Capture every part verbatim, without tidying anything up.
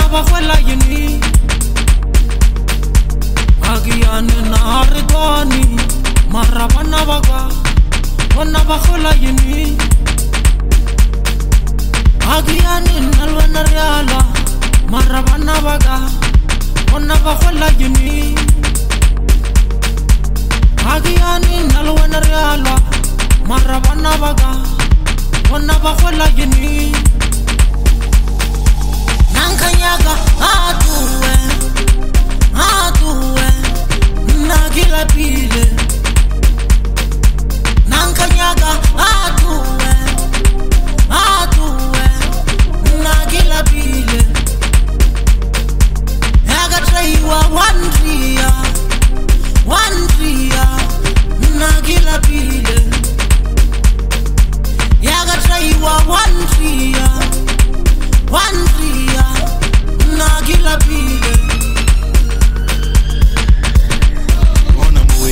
ba khwela yini Agiyane na ridwani mara bana baga bona ba khwela yini Agiyane nalwana ryala mara bana baga bona ba khwela yini Agiyane nalwana ryala mara bana baga bona ba khwela yini Nankanyaga atuwe atuwe nagila pile Nankanyaga atuwe atuwe nagila pile Yaga traiwa wandria wandria nagila pile Yaga traiwa wandria wandria nagila pile Ona mwe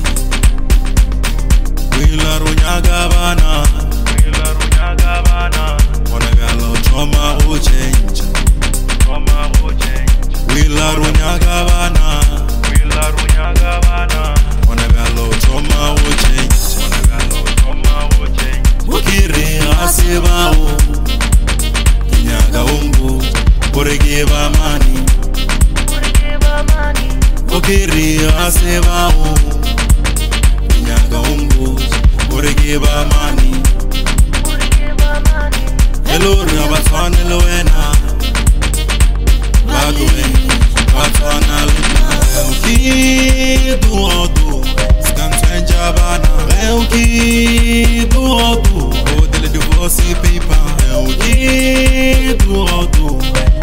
Wila runyaga bana Wila runyaga bana Ona galo choma uchenja Choma uchenja Wila runyaga bana Wila runyaga bana Ona galo choma uchenja Ona galo choma uchenja Ukiri asibao Kinyaga umbu Kurigeba mani Kurigeba mani Ukiri asebao Kinyaga umbu Kurigeba mani Kurigeba mani Elori abatwane lwena Bagwe Batwana lwena Euki duodu Skansenja bana Euki duodu Odele divorce paper Euki duodu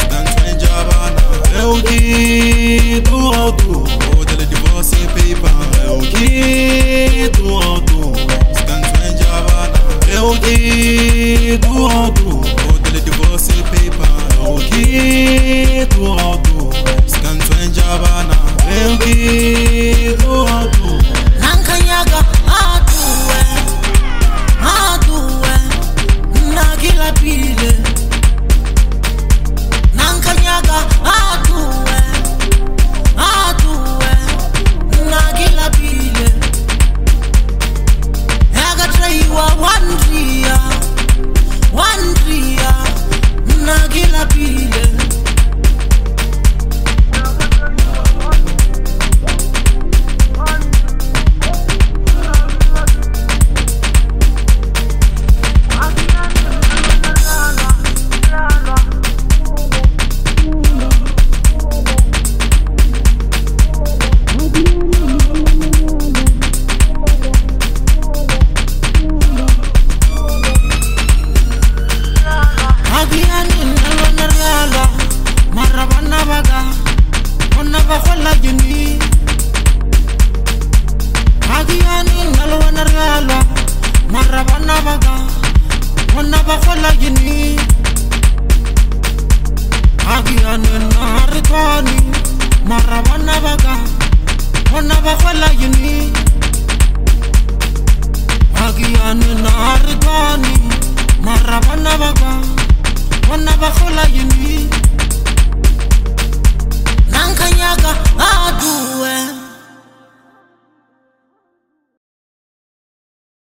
Euki duodu Odele divorce paper Euki duodu Skansenja bana Euki duodu Odele divorce paper Euki duodu Skansenja bana Euki duodu Nankanyaga atuwe atuwe nagila pile Nankanyaga atuwe atuwe nagila pile Yaga traiwa wandria wandria nagila pile Nankanyaga